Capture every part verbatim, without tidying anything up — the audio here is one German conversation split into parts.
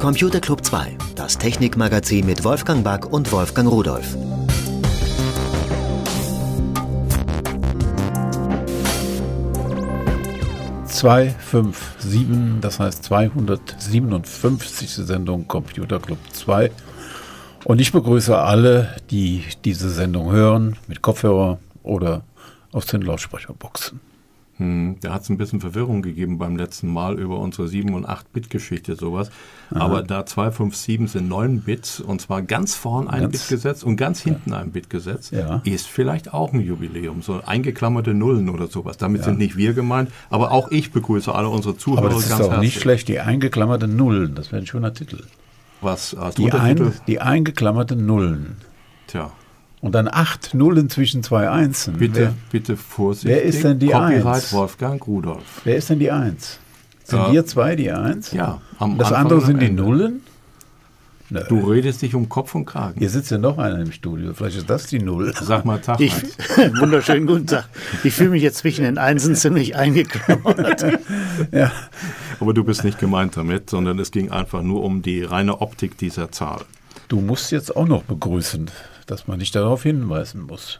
Computer Club zwei, das Technikmagazin mit Wolfgang Back und Wolfgang Rudolph. zweihundertfünfundsiebzig, das heißt zweihundertsiebenundfünfzigste Sendung Computer Club zwei. Und ich begrüße alle, die diese Sendung hören, mit Kopfhörer oder aus den Lautsprecherboxen. Hm, da hat es ein bisschen Verwirrung gegeben beim letzten Mal über unsere sieben- und acht-Bit-Geschichte, sowas. Aha. Aber da zweihundertfünfundsiebzig sind neun Bits, und zwar ganz vorn ein ganz, Bit gesetzt und ganz hinten ja. ein Bit gesetzt, ja. ist vielleicht auch ein Jubiläum, so eingeklammerte Nullen oder sowas. Damit ja. sind nicht wir gemeint, aber auch ich begrüße alle unsere Zuhörer ganz herzlich. Aber das ist doch nicht schlecht, die eingeklammerten Nullen, das wäre ein schöner Titel. Was als die, ein, die eingeklammerten Nullen. Tja. Und dann acht Nullen zwischen zwei Einsen. Bitte, wer, bitte vorsichtig. Wer ist denn die Copyright Eins? Wolfgang Rudolph. Wer ist denn die Eins? Sind äh, wir zwei die Eins? Ja. Am das Anfang andere sind die Nullen? Nö. Du redest dich um Kopf und Kragen. Hier sitzt ja noch einer im Studio. Vielleicht ist das die Null. Sag mal Tag. Ich, wunderschönen guten Tag. Ich fühle mich jetzt zwischen den Einsen ziemlich eingeklammert. Ja. Aber du bist nicht gemeint damit, sondern es ging einfach nur um die reine Optik dieser Zahl. Du musst jetzt auch noch begrüßen, dass man dich darauf hinweisen muss.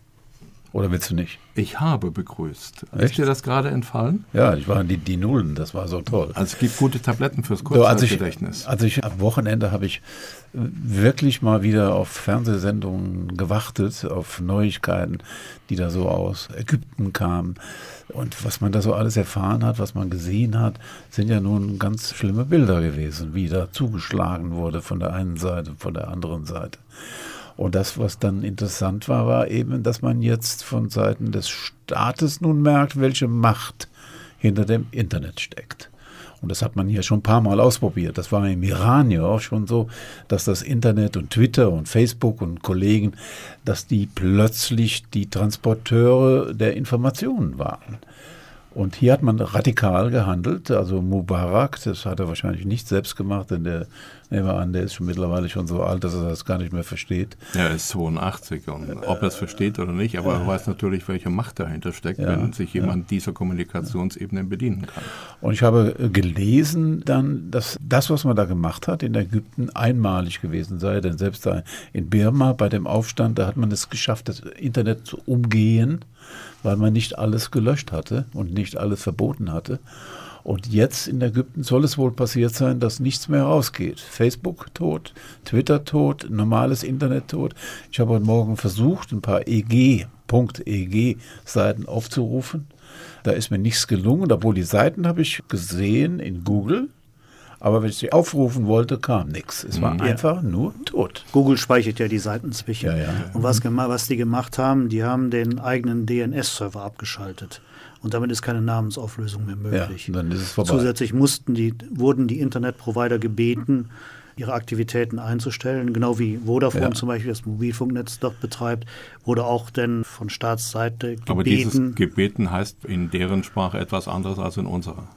Oder willst du nicht? Ich habe begrüßt. Echt? Ist dir das gerade entfallen? Ja, ich war die, die Nullen, das war so toll. Also es gibt gute Tabletten fürs Kurzzeitgedächtnis. So, also, ich, also ich, am Wochenende habe ich wirklich mal wieder auf Fernsehsendungen gewartet, auf Neuigkeiten, die da so aus Ägypten kamen. Und was man da so alles erfahren hat, was man gesehen hat, sind ja nun ganz schlimme Bilder gewesen, wie da zugeschlagen wurde von der einen Seite, von der anderen Seite. Und das, was dann interessant war, war eben, dass man jetzt von Seiten des Staates nun merkt, welche Macht hinter dem Internet steckt. Und das hat man hier schon ein paar Mal ausprobiert. Das war im Iran ja auch schon so, dass das Internet und Twitter und Facebook und Kollegen, dass die plötzlich die Transporteure der Informationen waren. Und hier hat man radikal gehandelt, also Mubarak, das hat er wahrscheinlich nicht selbst gemacht, denn der, nehmen wir an, der ist schon mittlerweile schon so alt, dass er das gar nicht mehr versteht. Ja, er ist zweiundachtzig und ob er es versteht oder nicht, aber er weiß natürlich, welche Macht dahinter steckt, ja, wenn sich jemand ja. dieser Kommunikationsebene bedienen kann. Und ich habe gelesen dann, dass das, was man da gemacht hat in Ägypten, einmalig gewesen sei, denn selbst da in Birma bei dem Aufstand, da hat man es geschafft, das Internet zu umgehen, weil man nicht alles gelöscht hatte und nicht alles verboten hatte. Und jetzt in Ägypten soll es wohl passiert sein, dass nichts mehr rausgeht. Facebook tot, Twitter tot, normales Internet tot. Ich habe heute Morgen versucht, ein paar E G Punkt E G Seiten aufzurufen. Da ist mir nichts gelungen, obwohl die Seiten habe ich gesehen in Google. Aber wenn ich sie aufrufen wollte, kam nichts. Es war ja. einfach nur tot. Google speichert ja die Seiten zwischen. Ja, ja. Und was, was die gemacht haben, die haben den eigenen D N S-Server abgeschaltet. Und damit ist keine Namensauflösung mehr möglich. Ja, dann ist es vorbei. Zusätzlich mussten die, wurden die Internetprovider gebeten, ihre Aktivitäten einzustellen. Genau wie Vodafone ja. zum Beispiel das Mobilfunknetz dort betreibt, wurde auch denn von Staatsseite gebeten. Aber dieses Gebeten heißt in deren Sprache etwas anderes als in unserer.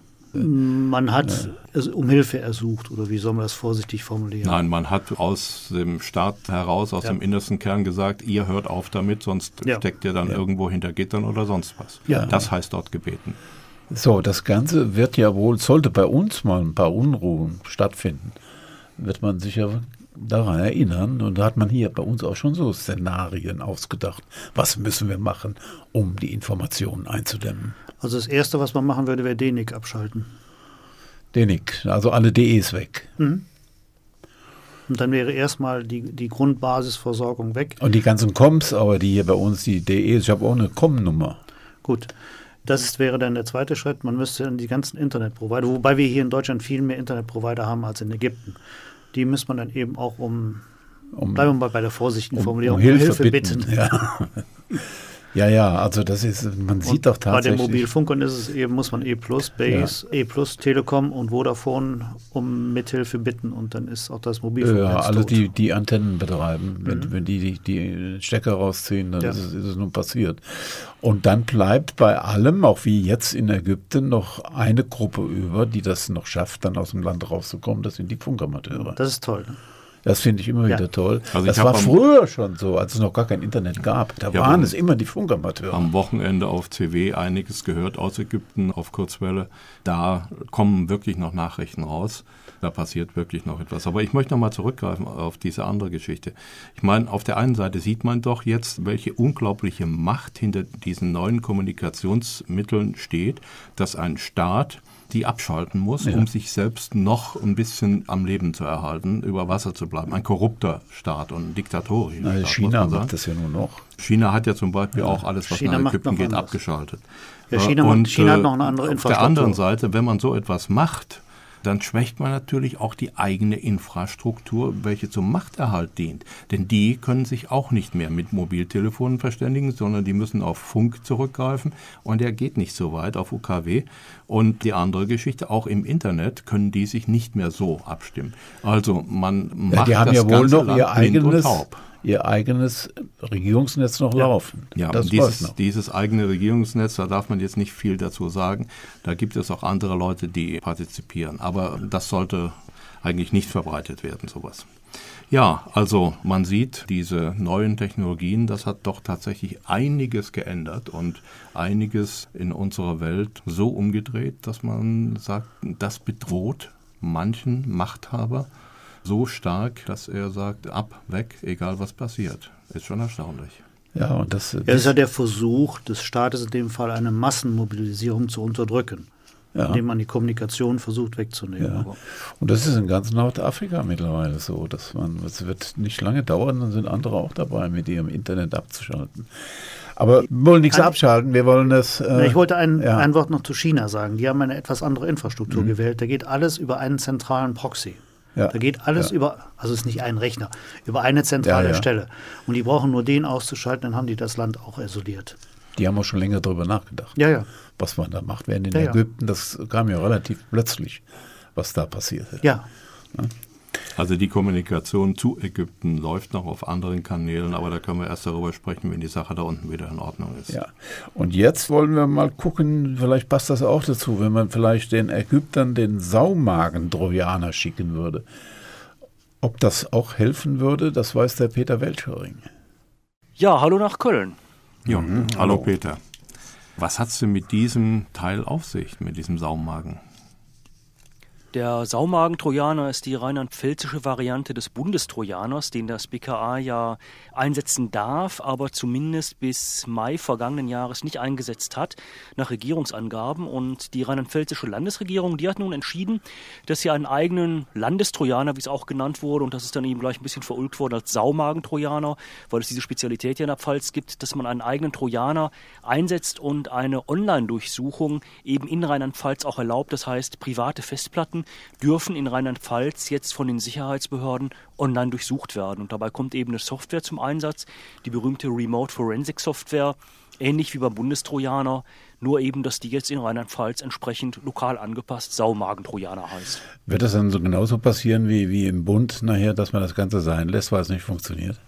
Man hat ja. um Hilfe ersucht, oder wie soll man das vorsichtig formulieren? Nein, man hat aus dem Staat heraus, aus ja. dem innersten Kern gesagt, ihr hört auf damit, sonst ja. steckt ihr dann ja. irgendwo hinter Gittern oder sonst was. Ja. Das heißt dort gebeten. So, das Ganze wird ja wohl, sollte bei uns mal ein paar Unruhen stattfinden, wird man sich ja daran erinnern. Und da hat man hier bei uns auch schon so Szenarien ausgedacht. Was müssen wir machen, um die Informationen einzudämmen? Also das Erste, was man machen würde, wäre D N I C abschalten. D N I C, also alle D Es weg. Mhm. Und dann wäre erstmal die, die Grundbasisversorgung weg. Und die ganzen Coms, aber die hier bei uns, die D Es, ich habe auch eine Com-Nummer. Gut, das ist, wäre dann der zweite Schritt. Man müsste dann die ganzen Internetprovider, wobei wir hier in Deutschland viel mehr Internetprovider haben als in Ägypten. Die müsste man dann eben auch um, um bleiben wir mal bei der vorsichtigen Formulierung, um, um Hilfe, Hilfe bitten. bitten. Ja. Ja, ja, also das ist, man sieht doch tatsächlich. Bei den Mobilfunkern ist es eben, muss man E plus, Base, ja. E plus, Telekom und Vodafone um Mithilfe bitten und dann ist auch das Mobilfunknetz Ja, alle tot. die, die Antennen betreiben, wenn, mhm. wenn die, die die Stecker rausziehen, dann ja. ist, es, ist es nun passiert. Und dann bleibt bei allem, auch wie jetzt in Ägypten, noch eine Gruppe über, die das noch schafft, dann aus dem Land rauszukommen, das sind die Funkamateure. Das ist toll. Das finde ich immer wieder ja. toll. Also das ich war am, früher schon so, als es noch gar kein Internet gab. Da waren es immer die Funkamateure. Am Wochenende auf C W einiges gehört aus Ägypten auf Kurzwelle. Da kommen wirklich noch Nachrichten raus. Da passiert wirklich noch etwas. Aber ich möchte noch mal zurückgreifen auf diese andere Geschichte. Ich meine, auf der einen Seite sieht man doch jetzt, welche unglaubliche Macht hinter diesen neuen Kommunikationsmitteln steht, dass ein Staat die abschalten muss, ja. um sich selbst noch ein bisschen am Leben zu erhalten, über Wasser zu bleiben. Ein korrupter Staat und ein diktatorischer Na, Staat. China macht das ja nur noch. China hat ja zum Beispiel ja. auch alles, was China nach Ägypten geht, anders. abgeschaltet. Ja, China, und, macht, China hat noch eine andere Infrastruktur. Auf der anderen Seite, wenn man so etwas macht, dann schwächt man natürlich auch die eigene Infrastruktur, welche zum Machterhalt dient. Denn die können sich auch nicht mehr mit Mobiltelefonen verständigen, sondern die müssen auf Funk zurückgreifen und der geht nicht so weit, auf U K W. Und die andere Geschichte, auch im Internet können die sich nicht mehr so abstimmen. Also man macht ja, die haben das ja wohl ganze noch Land ihr eigenes, taub. ihr eigenes Regierungsnetz noch ja. laufen. Ja, das dieses, noch. dieses eigene Regierungsnetz, da darf man jetzt nicht viel dazu sagen. Da gibt es auch andere Leute, die partizipieren. Aber das sollte eigentlich nicht verbreitet werden, sowas. Ja, also man sieht, diese neuen Technologien, das hat doch tatsächlich einiges geändert und einiges in unserer Welt so umgedreht, dass man sagt, das bedroht manchen Machthaber so stark, dass er sagt, ab, weg, egal was passiert. Ist schon erstaunlich. Ja, und das, ja, das ist ja der Versuch des Staates in dem Fall, eine Massenmobilisierung zu unterdrücken, ja. indem man die Kommunikation versucht wegzunehmen. Ja. Und das ist in ganz Nordafrika mittlerweile so, dass man, es wird nicht lange dauern, dann sind andere auch dabei, mit ihrem Internet abzuschalten. Aber wir wollen nichts ein, abschalten, wir wollen das... Äh, ich wollte ein, ja. ein Wort noch zu China sagen. Die haben eine etwas andere Infrastruktur mhm. gewählt. Da geht alles über einen zentralen Proxy. Ja. Da geht alles ja. über, also es ist nicht ein Rechner, über eine zentrale ja, ja. Stelle. Und die brauchen nur den auszuschalten, dann haben die das Land auch isoliert. Die haben auch schon länger darüber nachgedacht, ja, ja. was man da macht. Während in ja, Ägypten, das kam ja relativ plötzlich, was da passierte. Ja. ja. Also die Kommunikation zu Ägypten läuft noch auf anderen Kanälen, aber da können wir erst darüber sprechen, wenn die Sache da unten wieder in Ordnung ist. Ja. Und jetzt wollen wir mal gucken, vielleicht passt das auch dazu, wenn man vielleicht den Ägyptern den Saumagen-Trojaner schicken würde. Ob das auch helfen würde, das weiß der Peter Weltschöring. Ja, hallo nach Köln. Ja, mhm, hallo. hallo Peter. Was hat's denn mit diesem Teil auf sich, mit diesem Saumagen? Der Saumagen-Trojaner ist die rheinland-pfälzische Variante des Bundestrojaners, den das B K A ja einsetzen darf, aber zumindest bis Mai vergangenen Jahres nicht eingesetzt hat, nach Regierungsangaben. Und die rheinland-pfälzische Landesregierung, die hat nun entschieden, dass sie einen eigenen Landestrojaner, wie es auch genannt wurde, und das ist dann eben gleich ein bisschen verulgt worden als Saumagen-Trojaner, weil es diese Spezialität hier in der Pfalz gibt, dass man einen eigenen Trojaner einsetzt und eine Online-Durchsuchung eben in Rheinland-Pfalz auch erlaubt. Das heißt, private Festplatten dürfen in Rheinland-Pfalz jetzt von den Sicherheitsbehörden online durchsucht werden. Und dabei kommt eben eine Software zum Einsatz, die berühmte Remote Forensic Software, ähnlich wie beim Bundestrojaner, nur eben, dass die jetzt in Rheinland-Pfalz entsprechend lokal angepasst Saumagen-Trojaner heißt. Wird das dann so genauso passieren wie, wie im Bund nachher, dass man das Ganze sein lässt, weil es nicht funktioniert?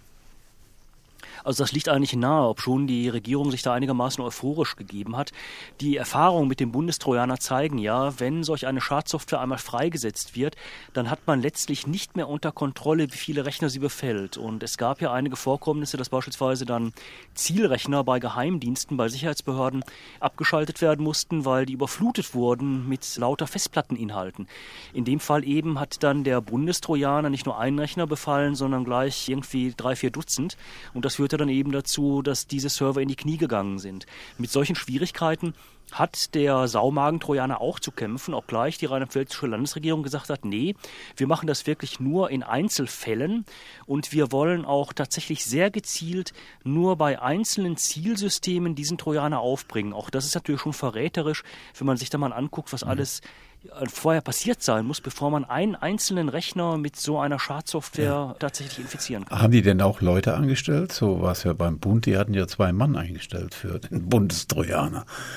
Also das liegt eigentlich nahe, obschon die Regierung sich da einigermaßen euphorisch gegeben hat. Die Erfahrungen mit dem Bundestrojaner zeigen ja, wenn solch eine Schadsoftware einmal freigesetzt wird, dann hat man letztlich nicht mehr unter Kontrolle, wie viele Rechner sie befällt. Und es gab ja einige Vorkommnisse, dass beispielsweise dann Zielrechner bei Geheimdiensten, bei Sicherheitsbehörden abgeschaltet werden mussten, weil die überflutet wurden mit lauter Festplatteninhalten. In dem Fall eben hat dann der Bundestrojaner nicht nur einen Rechner befallen, sondern gleich irgendwie drei, vier Dutzend. Und das führte dann eben dazu, dass diese Server in die Knie gegangen sind. Mit solchen Schwierigkeiten hat der Saumagen-Trojaner auch zu kämpfen, obgleich die rheinland-pfälzische Landesregierung gesagt hat, nee, wir machen das wirklich nur in Einzelfällen und wir wollen auch tatsächlich sehr gezielt nur bei einzelnen Zielsystemen diesen Trojaner aufbringen. Auch das ist natürlich schon verräterisch, wenn man sich da mal anguckt, was alles vorher passiert sein muss, bevor man einen einzelnen Rechner mit so einer Schadsoftware ja. tatsächlich infizieren kann. Haben die denn auch Leute angestellt? So war es ja beim Bund, die hatten ja zwei Mann eingestellt für den Bundestrojaner.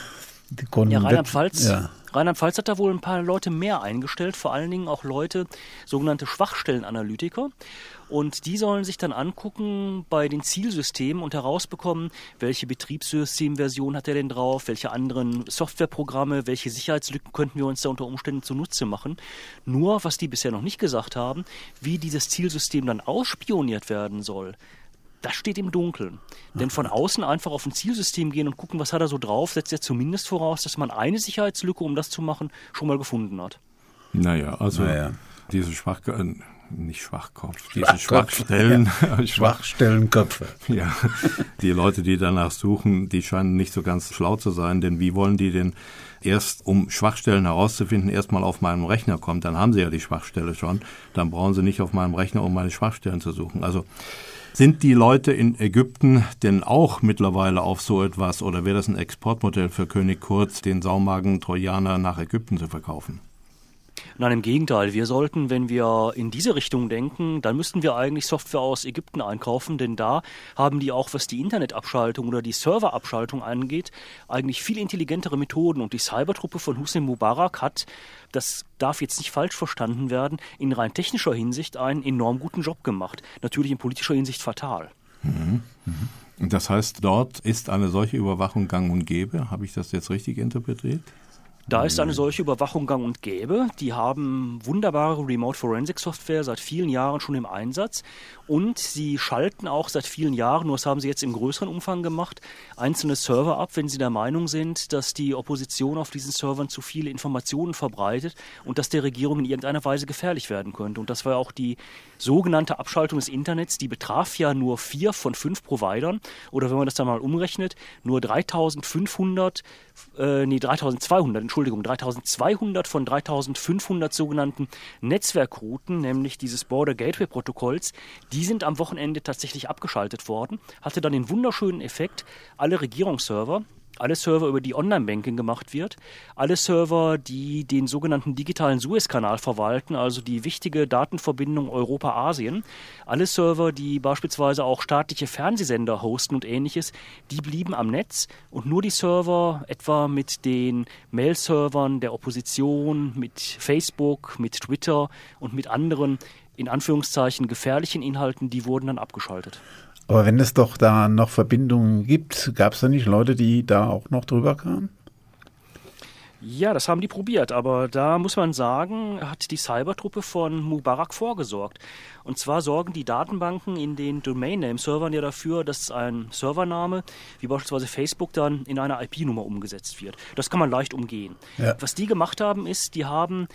Die konnten ja, Rheinland-Pfalz ja. Rheinland-Pfalz hat da wohl ein paar Leute mehr eingestellt, vor allen Dingen auch Leute, sogenannte Schwachstellenanalytiker. Und die sollen sich dann angucken bei den Zielsystemen und herausbekommen, welche Betriebssystemversion hat er denn drauf, welche anderen Softwareprogramme, welche Sicherheitslücken könnten wir uns da unter Umständen zunutze machen. Nur, was die bisher noch nicht gesagt haben, wie dieses Zielsystem dann ausspioniert werden soll, das steht im Dunkeln. Denn von außen einfach auf ein Zielsystem gehen und gucken, was hat er so drauf, setzt ja zumindest voraus, dass man eine Sicherheitslücke, um das zu machen, schon mal gefunden hat. Naja, also naja. diese Schwach... nicht Schwachkopf, diese Schwachstellen. Ja. Schwachstellenköpfe. Ja, die Leute, die danach suchen, die scheinen nicht so ganz schlau zu sein, denn wie wollen die denn erst, um Schwachstellen herauszufinden, erstmal auf meinem Rechner kommen? Dann haben sie ja die Schwachstelle schon, dann brauchen sie nicht auf meinem Rechner, um meine Schwachstellen zu suchen. Also sind die Leute in Ägypten denn auch mittlerweile auf so etwas oder wäre das ein Exportmodell für König Kurz, den Saumagen-Trojaner nach Ägypten zu verkaufen? Nein, im Gegenteil. Wir sollten, wenn wir in diese Richtung denken, dann müssten wir eigentlich Software aus Ägypten einkaufen, denn da haben die auch, was die Internetabschaltung oder die Serverabschaltung angeht, eigentlich viel intelligentere Methoden. Und die Cybertruppe von Hosni Mubarak hat, das darf jetzt nicht falsch verstanden werden, in rein technischer Hinsicht einen enorm guten Job gemacht. Natürlich in politischer Hinsicht fatal. Mhm. Mhm. Das heißt, dort ist eine solche Überwachung gang und gäbe. Habe ich das jetzt richtig interpretiert? Da ist eine solche Überwachung gang und gäbe. Die haben wunderbare Remote Forensic Software seit vielen Jahren schon im Einsatz. Und sie schalten auch seit vielen Jahren, nur das haben sie jetzt im größeren Umfang gemacht, einzelne Server ab, wenn sie der Meinung sind, dass die Opposition auf diesen Servern zu viele Informationen verbreitet und dass der Regierung in irgendeiner Weise gefährlich werden könnte. Und das war auch die sogenannte Abschaltung des Internets. Die betraf ja nur vier von fünf Providern. Oder wenn man das dann mal umrechnet, nur dreitausendfünfhundert, äh, nee, dreitausendzweihundert, Entschuldigung, dreitausendzweihundert von dreitausendfünfhundert sogenannten Netzwerkrouten, nämlich dieses Border Gateway Protokolls, die sind am Wochenende tatsächlich abgeschaltet worden. Hatte dann den wunderschönen Effekt, alle Regierungsserver, alle Server, über die Online-Banking gemacht wird, alle Server, die den sogenannten digitalen Suezkanal verwalten, also die wichtige Datenverbindung Europa-Asien, alle Server, die beispielsweise auch staatliche Fernsehsender hosten und ähnliches, die blieben am Netz und nur die Server etwa mit den Mail-Servern der Opposition, mit Facebook, mit Twitter und mit anderen in Anführungszeichen gefährlichen Inhalten, die wurden dann abgeschaltet. Aber wenn es doch da noch Verbindungen gibt, gab es da nicht Leute, die da auch noch drüber kamen? Ja, das haben die probiert, aber da muss man sagen, hat die Cybertruppe von Mubarak vorgesorgt. Und zwar sorgen die Datenbanken in den Domain-Name-Servern ja dafür, dass ein Servername, wie beispielsweise Facebook, dann in eine I P-Nummer umgesetzt wird. Das kann man leicht umgehen. Ja. Was die gemacht haben, ist, die haben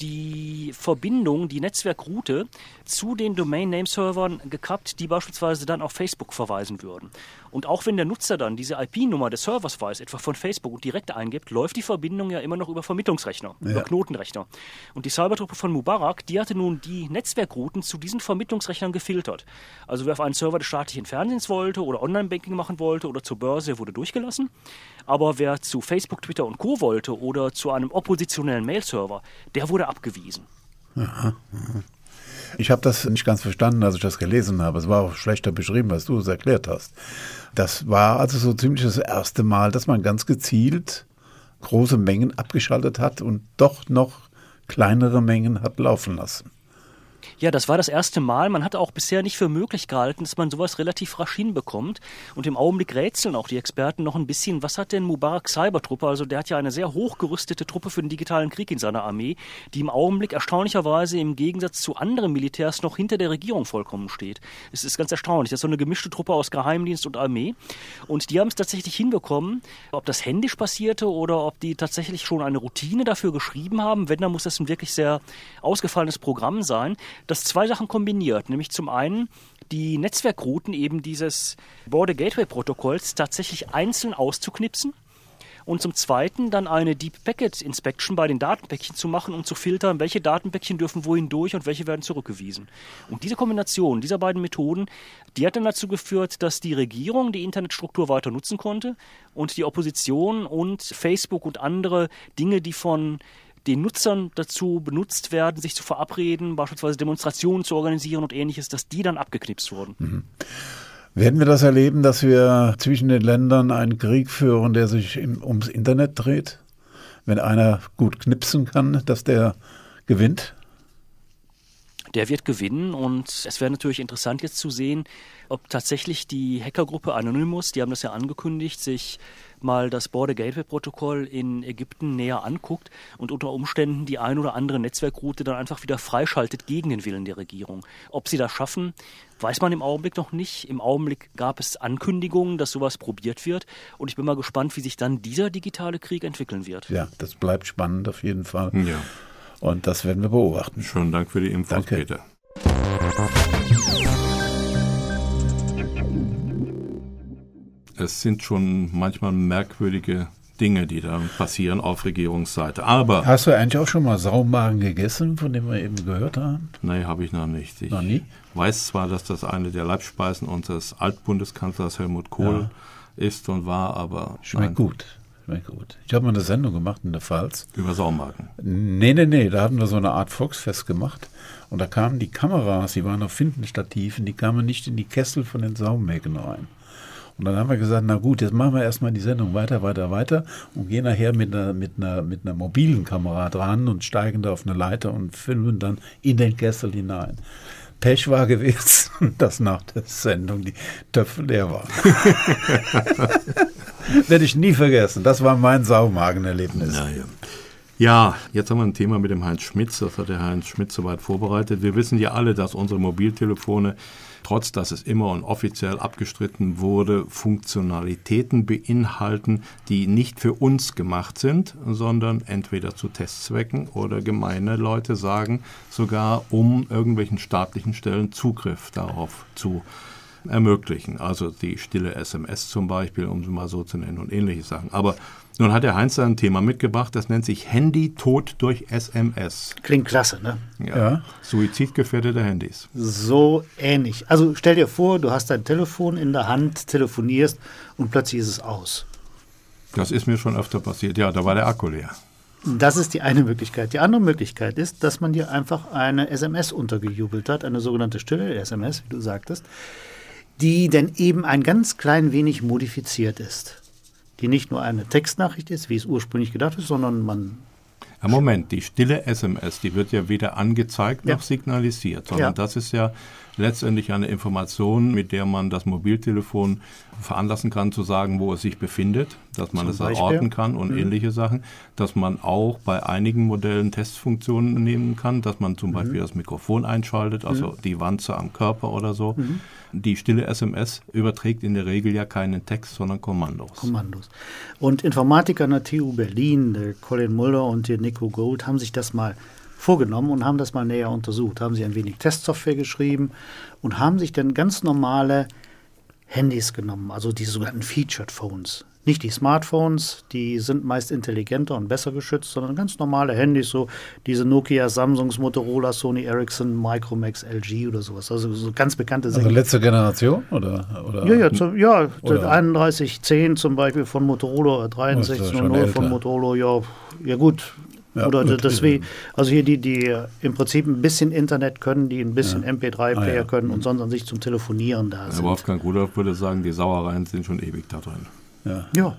die Verbindung, die Netzwerkroute zu den Domain-Name-Servern gekappt, die beispielsweise dann auf Facebook verweisen würden. Und auch wenn der Nutzer dann diese I P-Nummer des Servers weiß, etwa von Facebook, und direkt eingibt, läuft die Verbindung ja immer noch über Vermittlungsrechner, ja. über Knotenrechner. Und die Cybertruppe von Mubarak, die hatte nun die Netzwerkrouten zu diesen Vermittlungsrechnern gefiltert. Also wer auf einen Server des staatlichen Fernsehens wollte oder Online-Banking machen wollte oder zur Börse, wurde durchgelassen. Aber wer zu Facebook, Twitter und Co. wollte oder zu einem oppositionellen Mail-Server, der wurde abgewiesen. Aha, aha. Ich habe das nicht ganz verstanden, als ich das gelesen habe. Es war auch schlechter beschrieben, was du es erklärt hast. Das war also so ziemlich das erste Mal, dass man ganz gezielt große Mengen abgeschaltet hat und doch noch kleinere Mengen hat laufen lassen. Ja, das war das erste Mal. Man hatte auch bisher nicht für möglich gehalten, dass man sowas relativ rasch hinbekommt. Und im Augenblick rätseln auch die Experten noch ein bisschen, was hat denn Mubarak Cybertruppe, also der hat ja eine sehr hochgerüstete Truppe für den digitalen Krieg in seiner Armee, die im Augenblick erstaunlicherweise im Gegensatz zu anderen Militärs noch hinter der Regierung vollkommen steht. Es ist ganz erstaunlich. Das ist so eine gemischte Truppe aus Geheimdienst und Armee. Und die haben es tatsächlich hinbekommen, ob das händisch passierte oder ob die tatsächlich schon eine Routine dafür geschrieben haben. Wenn, dann muss das ein wirklich sehr ausgefallenes Programm sein, das zwei Sachen kombiniert, nämlich zum einen die Netzwerkrouten eben dieses Border Gateway Protokolls tatsächlich einzeln auszuknipsen und zum zweiten dann eine Deep Packet Inspection bei den Datenpäckchen zu machen, um zu filtern, welche Datenpäckchen dürfen wohin durch und welche werden zurückgewiesen. Und diese Kombination dieser beiden Methoden, die hat dann dazu geführt, dass die Regierung die Internetstruktur weiter nutzen konnte und die Opposition und Facebook und andere Dinge, die von den Nutzern dazu benutzt werden, sich zu verabreden, beispielsweise Demonstrationen zu organisieren und ähnliches, dass die dann abgeknipst wurden. Mhm. Werden wir das erleben, dass wir zwischen den Ländern einen Krieg führen, der sich im, ums Internet dreht? Wenn einer gut knipsen kann, dass der gewinnt? Der wird gewinnen und es wäre natürlich interessant jetzt zu sehen, ob tatsächlich die Hackergruppe Anonymous, die haben das ja angekündigt, sich mal das Border Gateway Protokoll in Ägypten näher anguckt und unter Umständen die ein oder andere Netzwerkroute dann einfach wieder freischaltet gegen den Willen der Regierung. Ob sie das schaffen, weiß man im Augenblick noch nicht. Im Augenblick gab es Ankündigungen, dass sowas probiert wird und ich bin mal gespannt, wie sich dann dieser digitale Krieg entwickeln wird. Ja, das bleibt spannend auf jeden Fall. Ja. Und das werden wir beobachten. Schönen Dank für die Infos, Danke. Peter. Es sind schon manchmal merkwürdige Dinge, die da passieren auf Regierungsseite. Aber hast du eigentlich auch schon mal Saumagen gegessen, von dem wir eben gehört haben? Nein, habe ich noch nicht. Ich noch nie? weiß zwar, dass das eine der Leibspeisen unseres Altbundeskanzlers Helmut Kohl ja. ist und war, aber... Schmeckt nein. gut. Schmeckt gut. Ich habe mal eine Sendung gemacht in der Pfalz. Über Saumagen? Nee, nee, nee. Da hatten wir so eine Art Volksfest gemacht. Und da kamen die Kameras, die waren auf Findenstativen, die kamen nicht in die Kessel von den Saumägen rein. Und dann haben wir gesagt, na gut, jetzt machen wir erstmal die Sendung weiter, weiter, weiter und gehen nachher mit einer, mit einer, mit einer mobilen Kamera dran und steigen da auf eine Leiter und filmen dann in den Kessel hinein. Pech war gewesen, dass nach der Sendung die Töpfe leer waren. Werde ich nie vergessen. Das war mein Saumagenerlebnis. Naja. Ja, jetzt haben wir ein Thema mit dem Heinz Schmitz. Das hat der Heinz Schmitz soweit vorbereitet. Wir wissen ja alle, dass unsere Mobiltelefone, trotz dass es immer und offiziell abgestritten wurde, Funktionalitäten beinhalten, die nicht für uns gemacht sind, sondern entweder zu Testzwecken oder gemeine Leute sagen, sogar um irgendwelchen staatlichen Stellen Zugriff darauf zu ermöglichen. Also die stille S M S zum Beispiel, um sie mal so zu nennen und ähnliche Sachen. Aber nun hat der Heinz da ein Thema mitgebracht, das nennt sich Handy-Tod durch S M S. Klingt klasse, ne? Ja. ja. Suizidgefährdete Handys. So ähnlich. Also stell dir vor, du hast dein Telefon in der Hand, telefonierst und plötzlich ist es aus. Das ist mir schon öfter passiert. Ja, da war der Akku leer. Das ist die eine Möglichkeit. Die andere Möglichkeit ist, dass man dir einfach eine S M S untergejubelt hat, eine sogenannte stille S M S, wie du sagtest, die denn eben ein ganz klein wenig modifiziert ist. Die nicht nur eine Textnachricht ist, wie es ursprünglich gedacht ist, sondern man... Ja, Moment, die stille S M S, die wird ja weder angezeigt noch ja. signalisiert, sondern ja. das ist ja letztendlich eine Information, mit der man das Mobiltelefon veranlassen kann, zu sagen, wo es sich befindet, dass man es erorten kann und mhm. ähnliche Sachen, dass man auch bei einigen Modellen Testfunktionen nehmen kann, dass man zum mhm. Beispiel das Mikrofon einschaltet, also mhm. die Wanze am Körper oder so. Mhm. Die stille S M S überträgt in der Regel ja keinen Text, sondern Kommandos. Kommandos. Und Informatiker an der T U Berlin, der Colin Mulder und der Nico Gold, haben sich das mal vorgenommen und haben das mal näher untersucht. Haben sie ein wenig Testsoftware geschrieben und haben sich dann ganz normale Handys genommen, also die sogenannten Featured Phones. Nicht die Smartphones, die sind meist intelligenter und besser geschützt, sondern ganz normale Handys, so diese Nokia, Samsungs, Motorola, Sony Ericsson, Micromax, L G oder sowas. Also so ganz bekannte Sachen. Also letzte Generation? Oder, oder? Ja, ja, zu, ja oder? einunddreißig zehn zum Beispiel von Motorola, dreiundsechzig null null von Motorola, ja, ja gut. Ja, oder gut, deswegen, also hier die, die im Prinzip ein bisschen Internet können, die ein bisschen ja. M P drei Player ah, ja. können und sonst an sich zum Telefonieren da ja, sind. Wolfgang Rudolf würde sagen, die Sauereien sind schon ewig da drin. Ja. ja.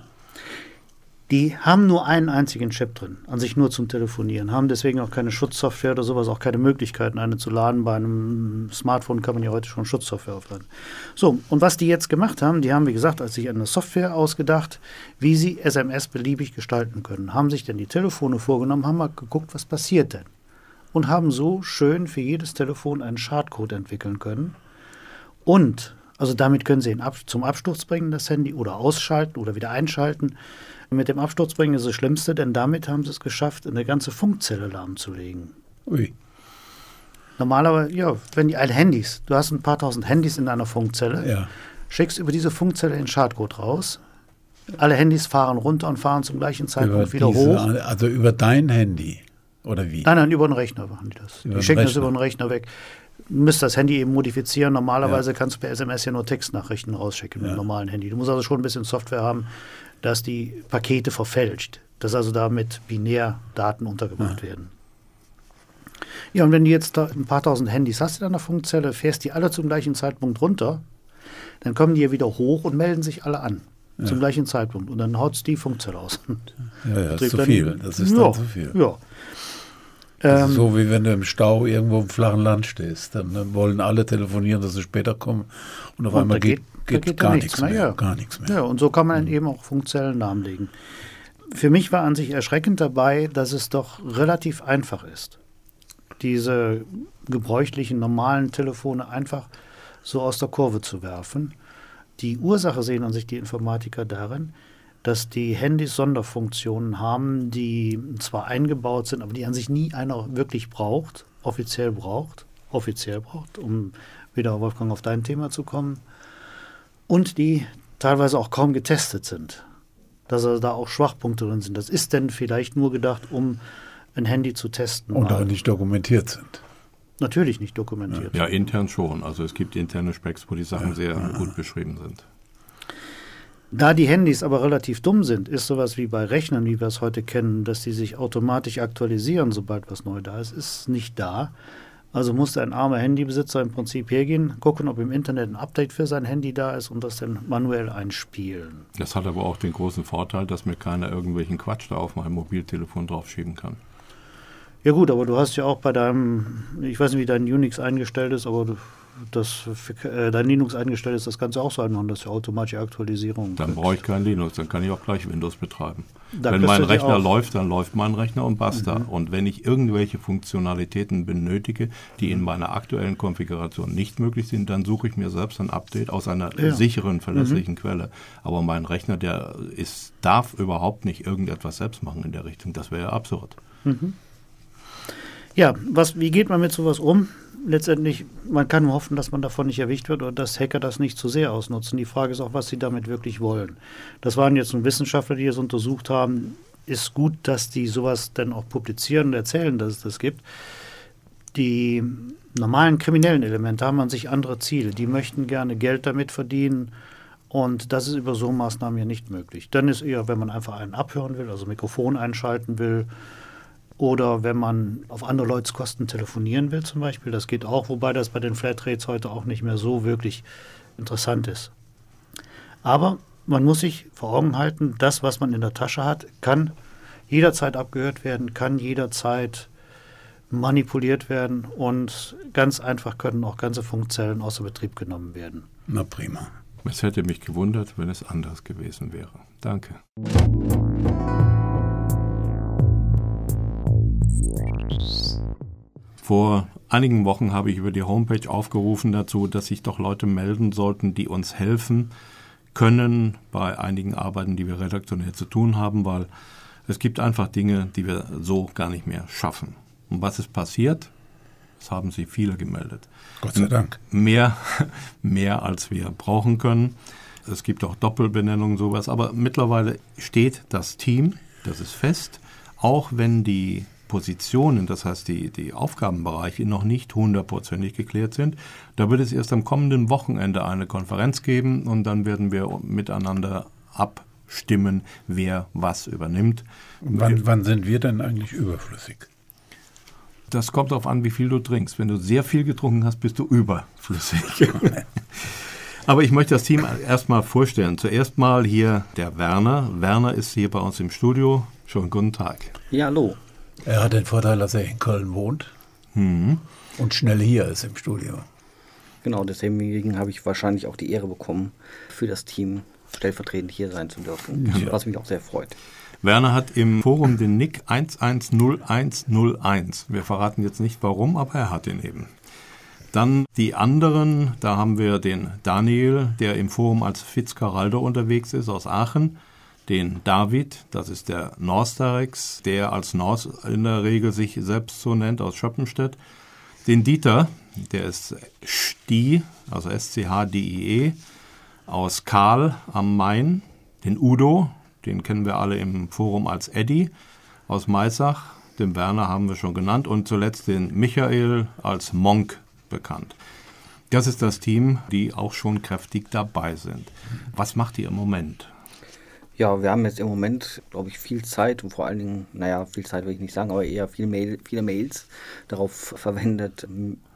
Die haben nur einen einzigen Chip drin, an sich nur zum Telefonieren, haben deswegen auch keine Schutzsoftware oder sowas, auch keine Möglichkeiten, eine zu laden. Bei einem Smartphone kann man ja heute schon Schutzsoftware aufladen. So, und was die jetzt gemacht haben, die haben, wie gesagt, als sich eine Software ausgedacht, wie sie S M S beliebig gestalten können. Haben sich dann die Telefone vorgenommen, haben mal geguckt, was passiert denn. Und haben so schön für jedes Telefon einen Schadcode entwickeln können. Und, also damit können sie ihn ab, zum Absturz bringen, das Handy, oder ausschalten oder wieder einschalten. Mit dem Absturz bringen ist das Schlimmste, denn damit haben sie es geschafft, eine ganze Funkzelle lahmzulegen. Ui. Normalerweise, ja, wenn die alle Handys, du hast ein paar tausend Handys in deiner Funkzelle, ja. schickst über diese Funkzelle den Schadcode raus, alle Handys fahren runter und fahren zum gleichen Zeitpunkt über wieder diese, hoch. Also über dein Handy, oder wie? Nein, nein, über den Rechner machen die das. Über die schicken das über den Rechner weg. Du müsst das Handy eben modifizieren. Normalerweise ja. kannst du per S M S ja nur Textnachrichten rausschicken mit ja. dem normalen Handy. Du musst also schon ein bisschen Software haben, dass die Pakete verfälscht, dass also damit Binärdaten untergebracht ja. werden. Ja, und wenn du jetzt da ein paar tausend Handys hast in deiner Funkzelle, fährst die alle zum gleichen Zeitpunkt runter, Dann kommen die ja wieder hoch und melden sich alle an. Ja. Zum gleichen Zeitpunkt. Und dann haut es die Funkzelle aus. Ja, ja, das ist zu viel. Das ist ja, dann zu viel. Ja. Das Ähm, ist so, wie wenn du im Stau irgendwo im flachen Land stehst. Dann, dann wollen alle telefonieren, dass sie später kommen. Und auf und einmal da geht, geht, geht gar ja nichts mehr. mehr. Ja. Gar nichts mehr. Ja, und so kann man dann eben auch Funkzellen lahmlegen. Für mich war an sich erschreckend dabei, dass es doch relativ einfach ist, diese gebräuchlichen, normalen Telefone einfach so aus der Kurve zu werfen. Die Ursache sehen an sich die Informatiker darin, dass die Handys Sonderfunktionen haben, die zwar eingebaut sind, aber die an sich nie einer wirklich braucht, offiziell braucht, offiziell braucht, um wieder, Wolfgang, auf dein Thema zu kommen, und die teilweise auch kaum getestet sind, dass also da auch Schwachpunkte drin sind. Das ist denn vielleicht nur gedacht, um ein Handy zu testen. Und mal. auch nicht dokumentiert sind. Natürlich nicht dokumentiert. Ja, intern schon. Also es gibt interne Specs, wo die Sachen Ja, sehr ja. gut beschrieben sind. Da die Handys aber relativ dumm sind, ist sowas wie bei Rechnern, wie wir es heute kennen, dass die sich automatisch aktualisieren, sobald was neu da ist, ist nicht da. Also musste ein armer Handybesitzer im Prinzip hergehen, gucken, ob im Internet ein Update für sein Handy da ist und das dann manuell einspielen. Das hat aber auch den großen Vorteil, dass mir keiner irgendwelchen Quatsch da auf mein Mobiltelefon draufschieben kann. Ja gut, aber du hast ja auch bei deinem, ich weiß nicht, wie dein Unix eingestellt ist, aber du, das, äh, dein Linux eingestellt ist, das kannst du auch so einmachen, dass du automatische Aktualisierung. Dann brauche ich kein Linux, dann kann ich auch gleich Windows betreiben. Da wenn mein kostet Rechner auch- läuft, dann läuft mein Rechner und basta. Mhm. Und wenn ich irgendwelche Funktionalitäten benötige, die in meiner aktuellen Konfiguration nicht möglich sind, dann suche ich mir selbst ein Update aus einer Ja. sicheren, verlässlichen Quelle. Aber mein Rechner, der ist, darf überhaupt nicht irgendetwas selbst machen in der Richtung. Das wäre ja absurd. Mhm. Ja, was, wie geht man mit sowas um? Letztendlich, man kann nur hoffen, dass man davon nicht erwischt wird oder dass Hacker das nicht zu sehr ausnutzen. Die Frage ist auch, was sie damit wirklich wollen. Das waren jetzt nun Wissenschaftler, die das untersucht haben. Ist gut, dass die sowas dann auch publizieren und erzählen, dass es das gibt. Die normalen kriminellen Elemente haben an sich andere Ziele. Die möchten gerne Geld damit verdienen und das ist über so Maßnahmen ja nicht möglich. Dann ist eher, wenn man einfach einen abhören will, also Mikrofon einschalten will, oder wenn man auf andere Leute Kosten telefonieren will zum Beispiel, das geht auch, wobei das bei den Flatrates heute auch nicht mehr so wirklich interessant ist. Aber man muss sich vor Augen halten, das, was man in der Tasche hat, kann jederzeit abgehört werden, kann jederzeit manipuliert werden und ganz einfach können auch ganze Funkzellen außer Betrieb genommen werden. Na prima. Es hätte mich gewundert, wenn es anders gewesen wäre. Danke. Vor einigen Wochen habe ich über die Homepage aufgerufen dazu, dass sich doch Leute melden sollten, die uns helfen können bei einigen Arbeiten, die wir redaktionell zu tun haben, weil es gibt einfach Dinge, die wir so gar nicht mehr schaffen. Und was ist passiert? Das haben sich viele gemeldet. Gott sei Dank. Mehr, mehr als wir brauchen können. Es gibt auch Doppelbenennungen, sowas. Aber mittlerweile steht das Team, das ist fest, auch wenn die Positionen, das heißt die, die Aufgabenbereiche noch nicht hundertprozentig geklärt sind. Da wird es erst am kommenden Wochenende eine Konferenz geben und dann werden wir miteinander abstimmen, wer was übernimmt. Wann, wann sind wir denn eigentlich überflüssig? Das kommt darauf an, wie viel du trinkst. Wenn du sehr viel getrunken hast, bist du überflüssig. Aber ich möchte das Team erstmal vorstellen. Zuerst mal hier der Werner. Werner ist hier bei uns im Studio. Schönen guten Tag. Ja, hallo. Er hat den Vorteil, dass er in Köln wohnt Mhm. und schnell hier ist im Studio. Genau, deswegen habe ich wahrscheinlich auch die Ehre bekommen, für das Team stellvertretend hier sein zu dürfen, Ja. was mich auch sehr freut. Werner hat im Forum den Nick eins eins null eins null eins. Wir verraten jetzt nicht warum, aber er hat ihn eben. Dann die anderen, da haben wir den Daniel, der im Forum als Fitzcarraldo unterwegs ist aus Aachen. Den David, das ist der Norstarex, der als Norst in der Regel sich selbst so nennt, aus Schöppenstedt. Den Dieter, der ist Sti, also S C H D I E, aus Karl am Main. Den Udo, den kennen wir alle im Forum als Eddy, aus Maisach. Den Werner haben wir schon genannt. Und zuletzt den Michael als Monk bekannt. Das ist das Team, die auch schon kräftig dabei sind. Was macht ihr im Moment? Ja, wir haben jetzt im Moment, glaube ich, viel Zeit und vor allen Dingen, naja, viel Zeit will ich nicht sagen, aber eher viel Mail, viele Mails darauf verwendet,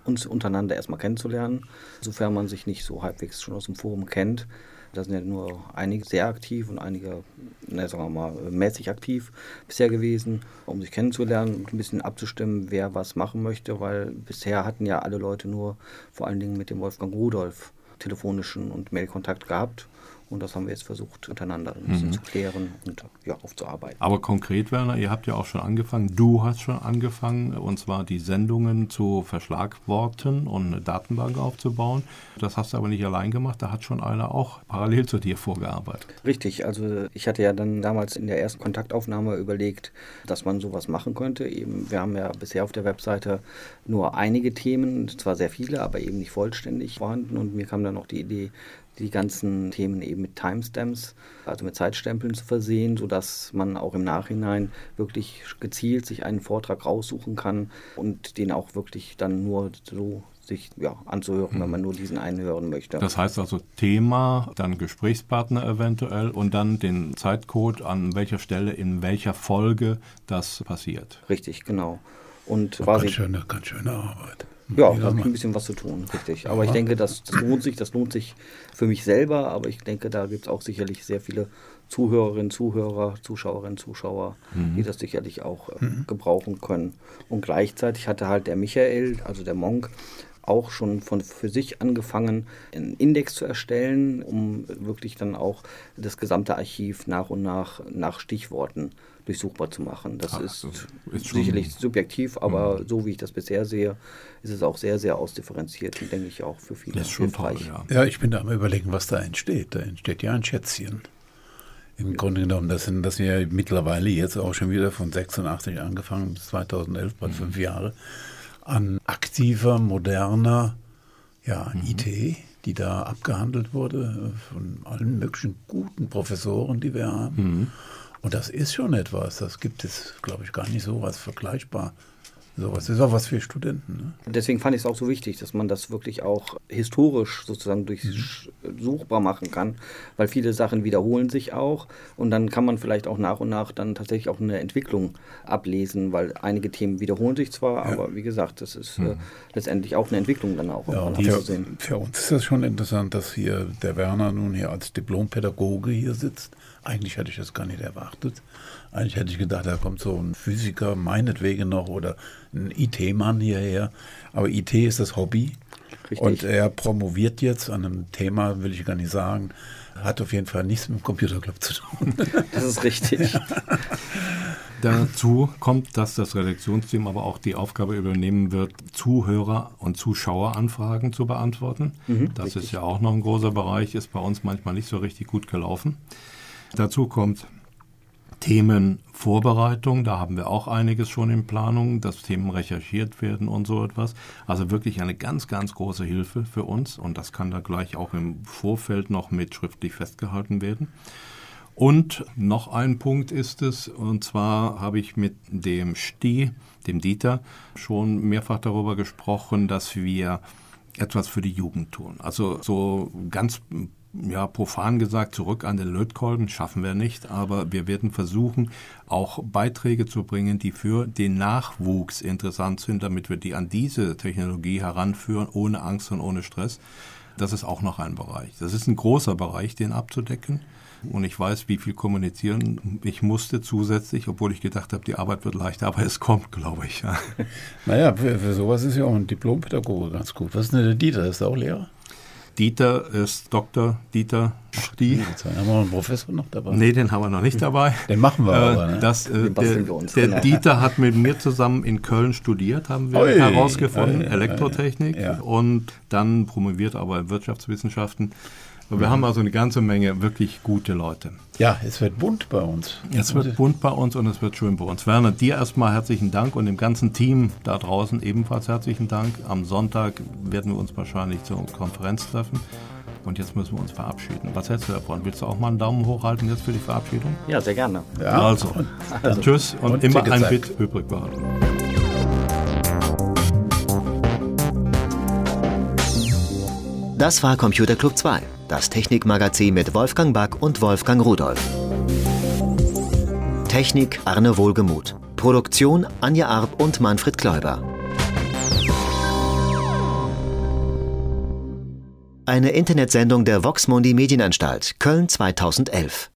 uns untereinander erstmal kennenzulernen, sofern man sich nicht so halbwegs schon aus dem Forum kennt. Da sind ja nur einige sehr aktiv und einige, na, sagen wir mal, mäßig aktiv bisher gewesen, um sich kennenzulernen und ein bisschen abzustimmen, wer was machen möchte, weil bisher hatten ja alle Leute nur vor allen Dingen mit dem Wolfgang Rudolf telefonischen und Mailkontakt gehabt. Und das haben wir jetzt versucht, untereinander ein bisschen mhm. zu klären und ja, aufzuarbeiten. Aber konkret, Werner, ihr habt ja auch schon angefangen, du hast schon angefangen, und zwar die Sendungen zu verschlagworten und eine Datenbank aufzubauen. Das hast du aber nicht allein gemacht, da hat schon einer auch parallel zu dir vorgearbeitet. Richtig, also ich hatte ja dann damals in der ersten Kontaktaufnahme überlegt, dass man sowas machen könnte. Eben, wir haben ja bisher auf der Webseite nur einige Themen, zwar sehr viele, aber eben nicht vollständig vorhanden. Und mir kam dann noch die Idee, die ganzen Themen eben mit Timestamps, also mit Zeitstempeln zu versehen, sodass man auch im Nachhinein wirklich gezielt sich einen Vortrag raussuchen kann und den auch wirklich dann nur so sich ja, anzuhören, wenn man nur diesen einen hören möchte. Das heißt also Thema, dann Gesprächspartner eventuell und dann den Zeitcode, an welcher Stelle, in welcher Folge das passiert. Richtig, genau. Und quasi, ganz, schöne, ganz schöne Arbeit. Ja, da habe ich ein bisschen was zu tun, richtig. Aber ja. ich denke, das, das lohnt sich, das lohnt sich für mich selber, aber ich denke, da gibt es auch sicherlich sehr viele Zuhörerinnen, Zuhörer, Zuschauerinnen, Zuschauer, mhm. die das sicherlich auch äh, mhm. gebrauchen können. Und gleichzeitig hatte halt der Michael, also der Monk, auch schon von für sich angefangen, einen Index zu erstellen, um wirklich dann auch das gesamte Archiv nach und nach nach Stichworten durchsuchbar zu machen. Das Ach, ist, ist sicherlich subjektiv, aber mhm. so wie ich das bisher sehe, ist es auch sehr, sehr ausdifferenziert und denke ich auch für viele das ist schon hilfreich. Toll, ja. ja, ich bin da am Überlegen, was da entsteht. Da entsteht ja ein Schätzchen. Im ja. Grunde genommen, das sind das wir mittlerweile jetzt auch schon wieder von sechsundachtzig angefangen bis zweitausendelf, bald mhm. fünf Jahre, an aktiver, moderner ja, mhm. I T, die da abgehandelt wurde von allen möglichen guten Professoren, die wir haben. Mhm. Und das ist schon etwas, das gibt es, glaube ich, gar nicht so was vergleichbar. Sowas ist auch was für Studenten. Ne? Deswegen fand ich es auch so wichtig, dass man das wirklich auch historisch sozusagen durchsuchbar machen kann, weil viele Sachen wiederholen sich auch und dann kann man vielleicht auch nach und nach dann tatsächlich auch eine Entwicklung ablesen, weil einige Themen wiederholen sich zwar, ja. aber wie gesagt, das ist mhm. äh, letztendlich auch eine Entwicklung dann auch. Ja, für, für uns ist das schon interessant, dass hier der Werner nun hier als Diplompädagoge hier sitzt. Eigentlich hätte ich das gar nicht erwartet. Eigentlich hätte ich gedacht, da kommt so ein Physiker, meinetwegen noch, oder ein I T-Mann hierher. Aber I T ist das Hobby. Richtig. Und er promoviert jetzt an einem Thema, will ich gar nicht sagen, hat auf jeden Fall nichts mit dem Computerclub zu tun. Das ist richtig. Ja. Dazu kommt, dass das Redaktionsteam aber auch die Aufgabe übernehmen wird, Zuhörer- und Zuschaueranfragen zu beantworten. Mhm, das richtig. Ist ja auch noch ein großer Bereich, ist bei uns manchmal nicht so richtig gut gelaufen. Dazu kommt Themenvorbereitung, da haben wir auch einiges schon in Planung, dass Themen recherchiert werden und so etwas. Also wirklich eine ganz, ganz große Hilfe für uns und das kann da gleich auch im Vorfeld noch mit schriftlich festgehalten werden. Und noch ein Punkt ist es, und zwar habe ich mit dem Sti, dem Dieter, schon mehrfach darüber gesprochen, dass wir etwas für die Jugend tun. Also so ganz ja, profan gesagt, zurück an den Lötkolben schaffen wir nicht, aber wir werden versuchen, auch Beiträge zu bringen, die für den Nachwuchs interessant sind, damit wir die an diese Technologie heranführen, ohne Angst und ohne Stress. Das ist auch noch ein Bereich. Das ist ein großer Bereich, den abzudecken. Und ich weiß, wie viel kommunizieren ich musste zusätzlich, obwohl ich gedacht habe, die Arbeit wird leichter, aber es kommt, glaube ich. Ja. Naja, für, für sowas ist ja auch ein Diplompädagoge ganz gut. Was ist denn der Dieter? Ist der auch Lehrer? Dieter ist Doktor Dieter Sti. Haben wir einen Professor noch dabei? Nee, den haben wir noch nicht dabei. Den machen wir äh, aber. Ne? Das, äh, der uns, der genau. Dieter hat mit mir zusammen in Köln studiert, haben wir Oi, herausgefunden, äh, Elektrotechnik ja. und dann promoviert aber in Wirtschaftswissenschaften. Wir mhm. haben also eine ganze Menge wirklich gute Leute. Ja, es wird bunt bei uns. Es wird bunt bei uns und es wird schön bei uns. Werner, dir erstmal herzlichen Dank und dem ganzen Team da draußen ebenfalls herzlichen Dank. Am Sonntag werden wir uns wahrscheinlich zur Konferenz treffen. Und jetzt müssen wir uns verabschieden. Was hältst du davon? Willst du auch mal einen Daumen hochhalten jetzt für die Verabschiedung? Ja, sehr gerne. Ja, also, also, tschüss und, und immer ein Bit übrig behalten. Das war Computer Club zwei, das Technikmagazin mit Wolfgang Back und Wolfgang Rudolf. Technik Arne Wohlgemuth. Produktion Anja Arp und Manfred Kläuber. eine Internetsendung der Vox Mundi Medienanstalt, Köln zweitausendelf.